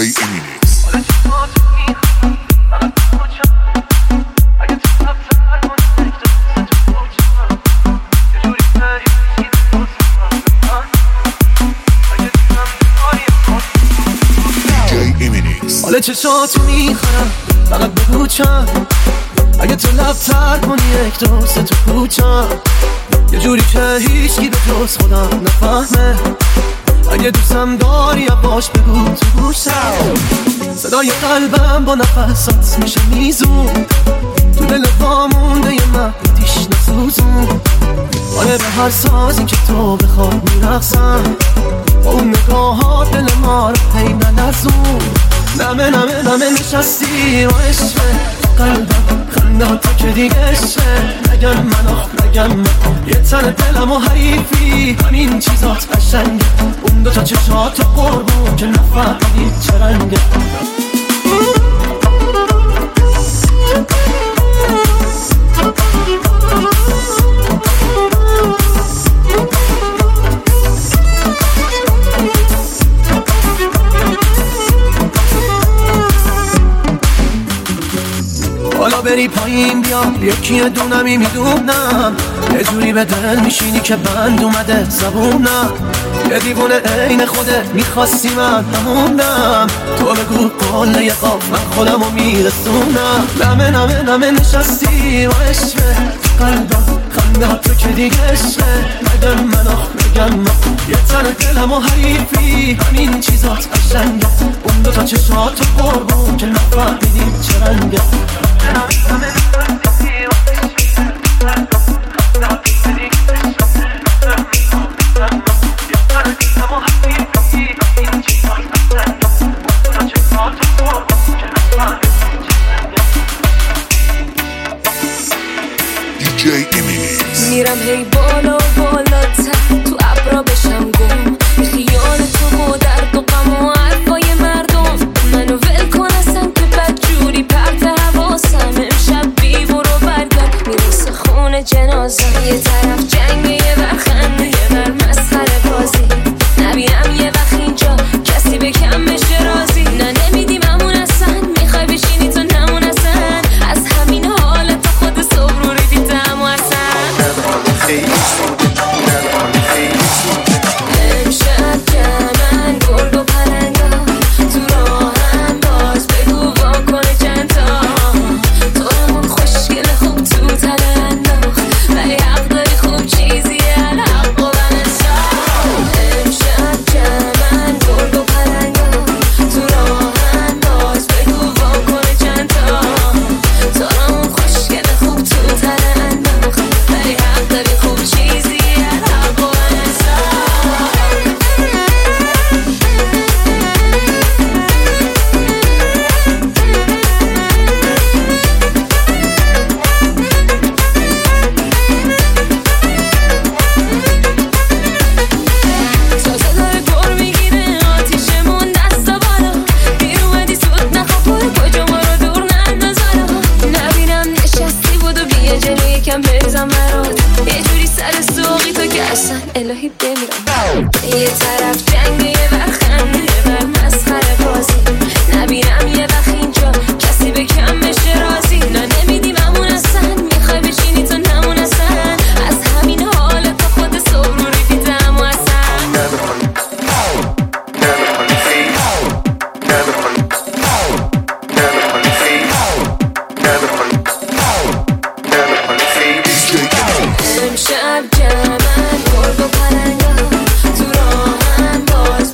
Eminix. حالا چشاتو میخورم فقط بگو چند اگه تو لبتر کنی یک دو سه تو کوچم یه جوری که هیچکی به جز خودم نفهمه اگه دوستم داری یا باش بگو تو گوشم صدای قلبم با نفسات میشه میزون تو دل وامونده یه مهدیش نسوزون آره به هر سازی که تو بخواد میرقصم با اون نگاهات دل ما رو هی نلرزون نمه نمه نمه نشستی و عشقه قلبم خنده تا که دیگه عشقه نگم نگم من یه تن دلم و حریفی همین چیزات قشنگه اون دوتا چشات قربون که نفهمیدی چه رنگه حالا بری پایین بیا یکی دونمی میدونم یه جوری به دل میشینی که بند اومده زبونم یه دیوونه عین خوده میخواستی من همونم تو بگو قله یه قاف من خودمو میرسونم نمه نمه نمه نشستی و عشقه قلبم خنده تو که دیگه عشقه نگم من یه تن دلم و حریفی همین چیزات قشنگه اون دوتا چشات قربون که نفهمیدی چه رنگه DJ Eminix. میرم هی بالا بالاتر تو ابرا بشم گم بی خیال تو و درد و غم و حرفای مردم منو ول کن اصلا که بدجوری پرت حواسم امشب بی برو برگرد میرسه خونه جنازم یه طرف جنگه یه ور خنده یه ور مسخره بازی نبینم یه وقت اینجا کسی به کم بشه راضی نه نمیدیم همون اصلا میخوای بشینی تو نمون اصلا از همین حالت خود صبح رو ریدیدم و اصلا امشب جمعن گرگ و پرنگا تو راهم باز بگو واکنه چند تا تو همون خوشگل خوب تو تله انداخت ولی حق داری خوب چیزیه الحق و بنسا امشب جمعن گرگ و پرنگا تو راهم باز بگو واکنه چند تا تو همون خوشگل خوب تو تله انداخت ولی حق داری خوب چیزیه الحق و بنسا تازه داره دور میگیره آتیشمون دستا بالا دیر اومدی سود نخواه برو کجا ما رو دور نندازالا نبینم نشستی بودو بیا جلو یکم بریزم برات یه جوری سر سوقی تو که اصلا الهی بمیرم یه طرف جنگه یه ور خنده یه ور مسخره بازی نبینم یه وقت اینجا کسی به کم بشه راضی نه نمیدیم همون اصلا میخوای بشینی تو نمون اصلا از همین حالت تا خود صبح رو ریدیدم و اصلا امشب جمعن گرگ و پرنگا تو راهم باز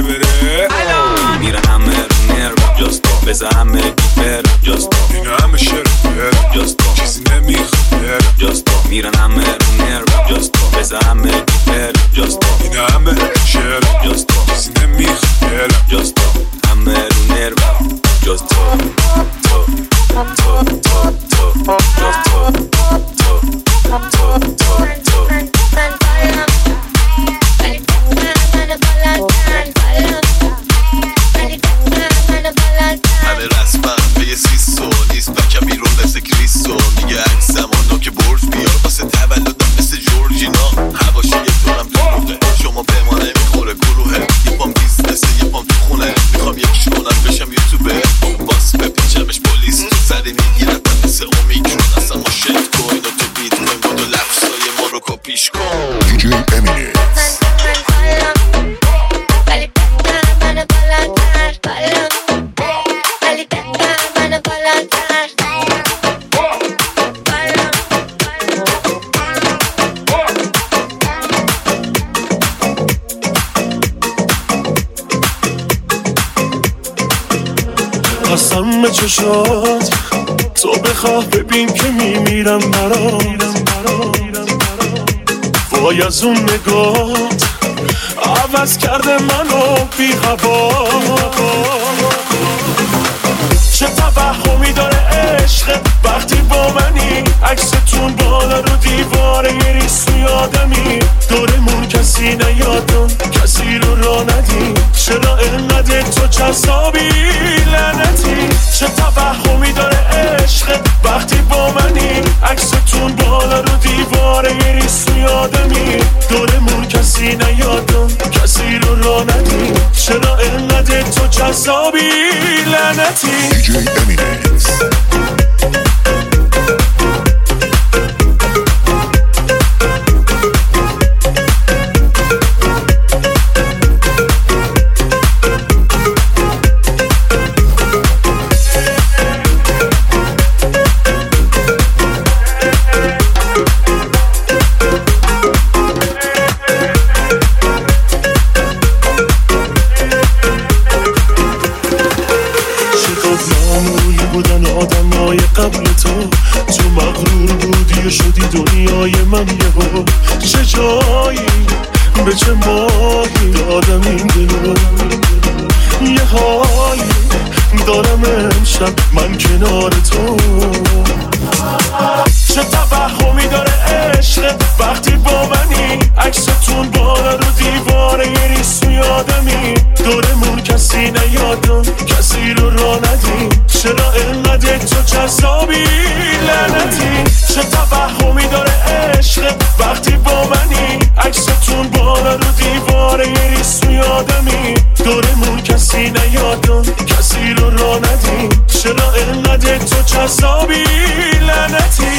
بره میره همه رو نرم جستا بزا همه برم جستا اینا همه شرم برم جستا چیزی نمیخوام برم جستا میرن همه رو نرم جستا بزا همه برم جستا اینا همه شرم جستا چیزی نمیخوام برم جستا همه رو نرم جستا تو تو تو تو جستا تو تو تو تو همه رسمم به یه سیسو نیست بکم بیرون مثل کریسو میگه عکس زمانو که برج بیار واسه تولدم مثل جورجینا هواشی یه دورم دروغه شما به ما نمیخوره گروهه یه پام بیزنسه یه پام تو خونه میخوام یکیش کنم بشم یوتیوبر باس بپیچمش پلیس تو سری میگیرم مثل اومیکرون اصلا ما شد کوین و تو بیت کوین بود و لفظای ما رو کپیش کن DJ Eminence قسم به چشات تو بخواه ببین که میمیرم برات وای از اون نگات عوض کرده منو بی هوا چه توهمی داره عشق وقتی با منی عکستون بالا رو دیواره یه ریسوی آدمی دورمون کسی نیادم کسی رو را ندی چرا اینقدر تو جذابی لعنتی چه توهمی داره عشق وقتی با منی عکستون بالا رو دیواره یه ریسوی آدمی دورمون کسی نیادم کسی رو را ندی چرا اینقدر تو جذابی لعنتی DJ Eminence قبل تو مغرور بودی و شدی دنیای من یهو چه جایی به چه ماهی دادم این دلو یه حالی دارم امشب من کنار تو چه توهمی داره عشق وقتی با منی عکستون بالا رو دیواره یه ریسوی آدمی دورمون کسی نیادم کسی رو را ندی چرا اینقدر تو جذابی لعنتی چه توهمی داره عشق وقتی با منی عکستون بالا رو دیواره یه ریسوی آدمی دورمون کسی نیادم کسی رو را ندی چرا اینقدر تو جذابی لعنتی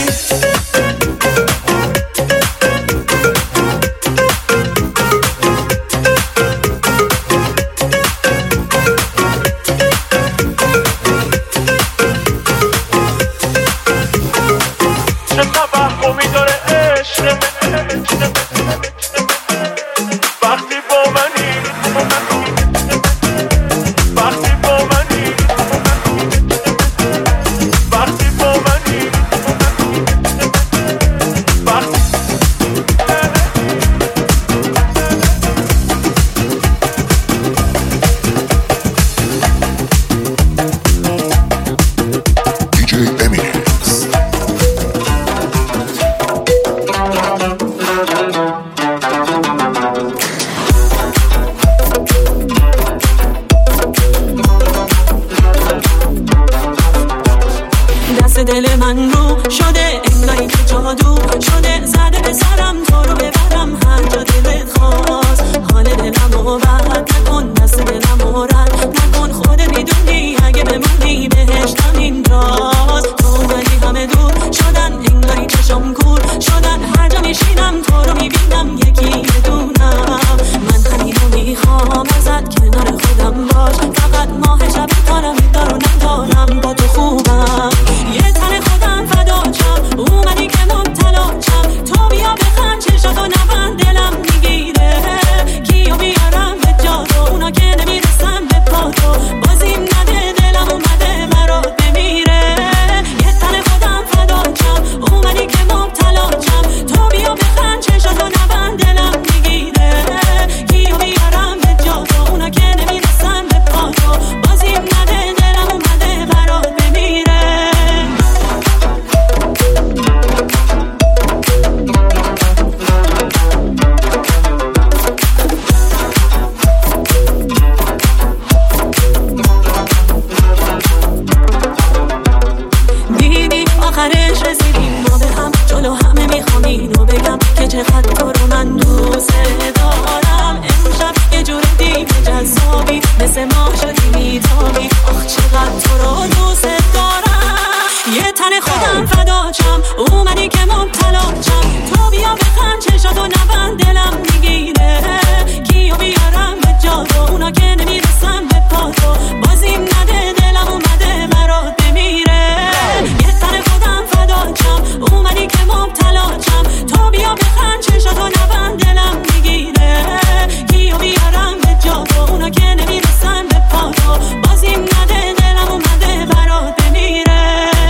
دل من رو شده انگاری که جادو شده زده به سرم تو رو ببرم هر جا دلت خواست حال دلم رو بد نکن دست دلم رو رد نکن خودت میدونی اگه بمونی بهشتم اینجاست تو ولی همه دور شدن انگاری چشم کور شدن هر جا میشینم تو رو میبینم یکی یه دونم من همینو میخوام ازت کنار خودم باش فقط ماه شب تارم میدار و ندارم با تو خوبم یه تن خودم ما شدی میدانی آخ چقدر تو رو دوست دارم. یه تن خودم فداچم اومدی که مبتلاچم، تو بیا بخند چشاتو نبند دلم میگیره، کیو بیارم به جادو اونا که نمیرسن به پاتو، بازیم نده دلم اومده برات بمیره. یه تن خودم فداچم اومدی که مبتلاچم، تو بیا بخند چشاتو نبند دلم میگیره، کیو بیارم به جادو اونا که نمیرسن به پاتو، بازیم نده دلم اومده برات بمیره.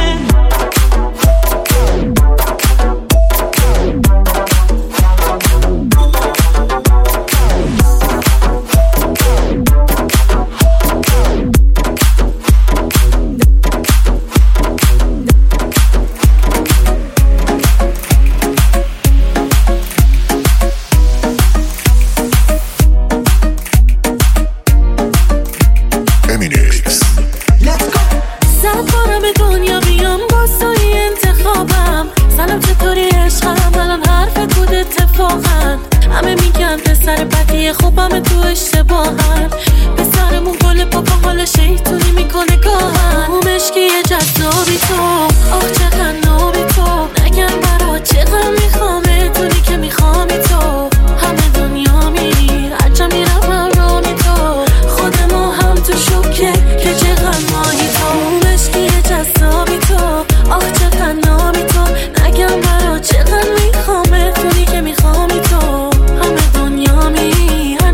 خوبم تو اشتباهن پسرمون گل پاپا حال شیطونی میکنه گاهن، اون مشکی جذابی تو آخ چقدر نابی تو، نگم برا چقدر میخوامه تونی که میخوامی تو، همه دنیا میری عجب میرم همرامی تو، خود ما هم تو شوکه که چقدر ماهی تو، اون مشکی جذابی تو آخ چقدر نابی تو، نگم برا چقدر میخوامه تونی که میخوامی تو، همه دنیا میری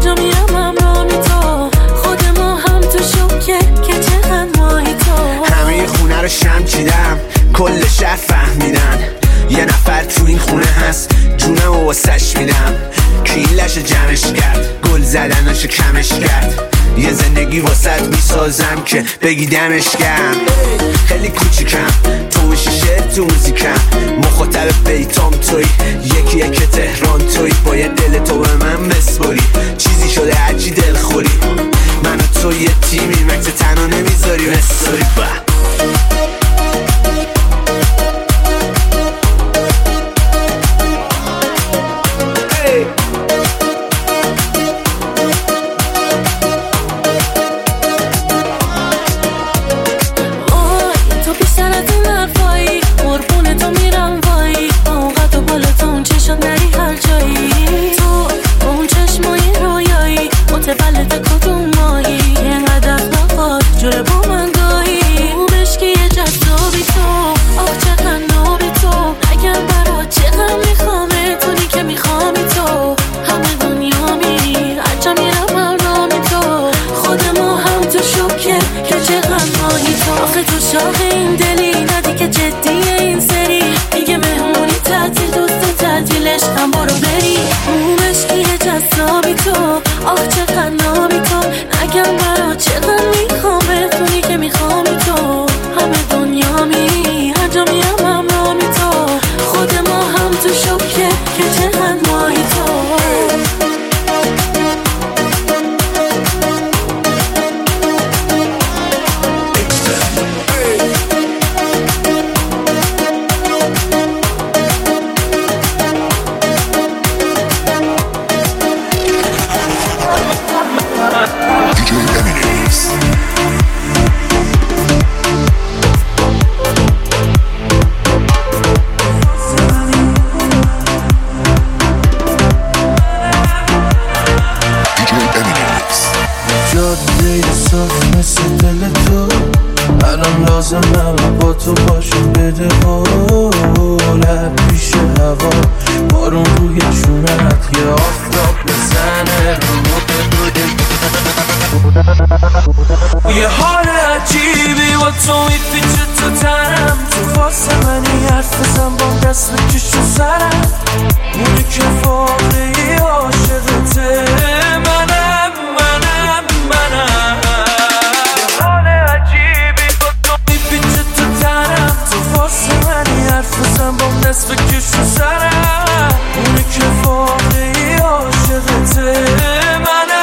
رو شم چیدم کل شهر فهمیدن یه نفر تو این خونه هست جونم و واسش میدم، کیلش جمعش کرد گل زدنش کمش کرد، یه زندگی واسط میسازم که بگی دمش گرم. خیلی کوچیکم تو میشی شعر تو موزیکم، مخاطب بیتام توی یکی که تهران توی، باید دل تو به من بسپاری چیزی شده عجی دلخوری، من و تو یه تیمی مکس تنها نمیذاری بساری یه حال عجیبی با تو میپیچه تو تنم، تو واسه منی حرف بزن با دست بکش تو سرم، اونی که واقعی عاشقته منم. یه حال عجیبی با تو میپیچه تو تنم، تو واسه منی حرف بزن با دست بکش تو سرم، اونی که واقعی عاشقته منم.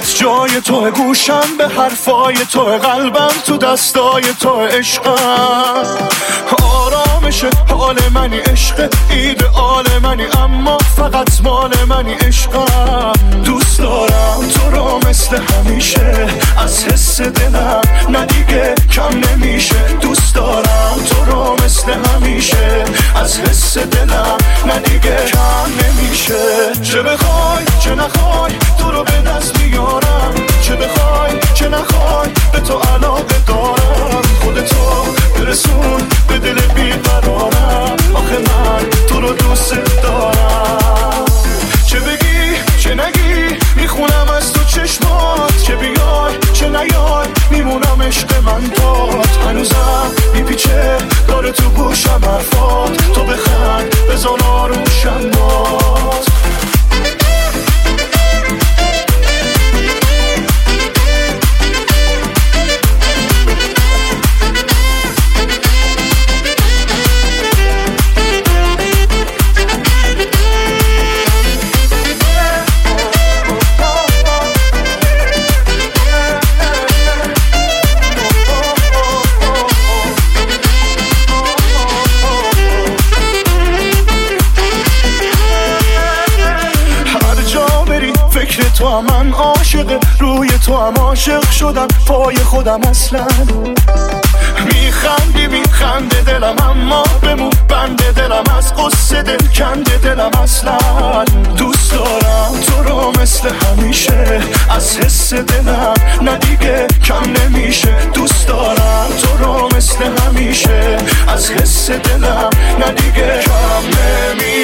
دست جای تو، گوشم به حرفای تو، قلبم تو دستای تو، عشقم آرامش حال منی، عشق ایدئال منی، اما فقط مال منی، عشقم دوست دارم تو رو مثل همیشه، از حس دلم نه دیگه کم نمیشه، دوست دارم تو رو مثل همیشه، از حس دلم نه دیگه کم نمیشه. چه بخوای چه نخوای تو رو به دست میارم، چه بخوای چه نخوای به تو علاقه دارم، خودتو برسون به دل بیقرارم، آخه من تو رو دوست دارم. چه بگی چه نگی میخونم از تو چشمات، چه بیای چه نیای میمونم عشق من باد، هنوزم میپیچه داره تو گوشم حرفات، تو بخند بزن آروشم باد. تو هم من عاشق، روی تو هم عاشق شدم، پای خودم اصلا میخندی میخنده دلم، اما بمون بنده دلم، از قصه دل کنده دلم، اصلا دوست دارم تو رو مثل همیشه، از حس دلم نه دیگه کم نمیشه، دوست دارم تو رو مثل همیشه، از حس دلم نه دیگه کم نمیشه.